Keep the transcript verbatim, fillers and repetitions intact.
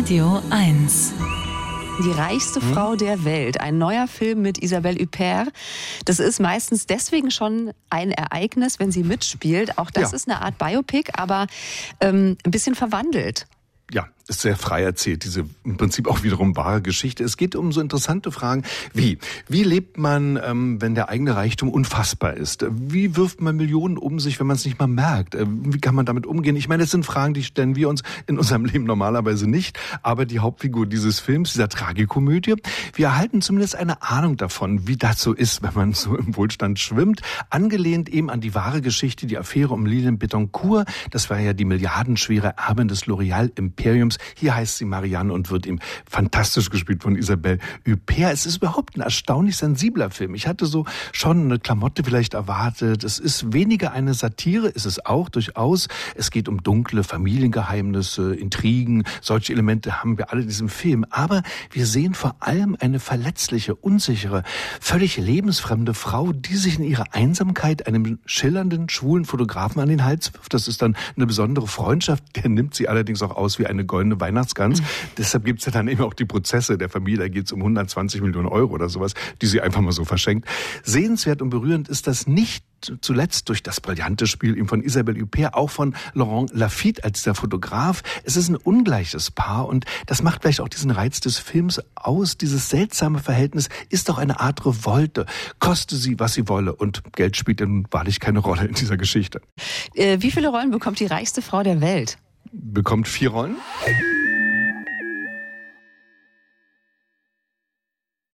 Radio eins. Die reichste hm? Frau der Welt. Ein neuer Film mit Isabelle Huppert. Das ist meistens deswegen schon ein Ereignis, wenn sie mitspielt. Auch das ja. ist eine Art Biopic, aber ähm, ein bisschen verwandelt. Ja, ist sehr frei erzählt, diese im Prinzip auch wiederum wahre Geschichte. Es geht um so interessante Fragen wie, wie lebt man, ähm, wenn der eigene Reichtum unfassbar ist? Wie wirft man Millionen um sich, wenn man es nicht mal merkt? Wie kann man damit umgehen? Ich meine, das sind Fragen, die stellen wir uns in unserem Leben normalerweise nicht. Aber die Hauptfigur dieses Films, dieser Tragikomödie, wir erhalten zumindest eine Ahnung davon, wie das so ist, wenn man so im Wohlstand schwimmt. Angelehnt eben an die wahre Geschichte, die Affäre um Lilian Bettencourt. Das war ja die milliardenschwere Erbin des L'Oréal-Imperiums. Hier heißt sie Marianne und wird eben fantastisch gespielt von Isabelle Huppert. Es ist überhaupt ein erstaunlich sensibler Film. Ich hatte so schon eine Klamotte vielleicht erwartet. Es ist weniger eine Satire, ist es auch durchaus. Es geht um dunkle Familiengeheimnisse, Intrigen. Solche Elemente haben wir alle in diesem Film. Aber wir sehen vor allem eine verletzliche, unsichere, völlig lebensfremde Frau, die sich in ihrer Einsamkeit einem schillernden, schwulen Fotografen an den Hals wirft. Das ist dann eine besondere Freundschaft. Der nimmt sie allerdings auch aus wie eine goldene Weihnachtsgans. Mhm. Deshalb gibt's ja dann eben auch die Prozesse der Familie. Da geht's um hundertzwanzig Millionen Euro oder sowas, die sie einfach mal so verschenkt. Sehenswert und berührend ist das nicht zuletzt durch das brillante Spiel eben von Isabelle Huppert, auch von Laurent Lafitte als der Fotograf. Es ist ein ungleiches Paar und das macht vielleicht auch diesen Reiz des Films aus. Dieses seltsame Verhältnis ist doch eine Art Revolte. Koste sie, was sie wolle. Und Geld spielt dann wahrlich keine Rolle in dieser Geschichte. Äh, wie viele Rollen bekommt die reichste Frau der Welt? Bekommt vier Rollen.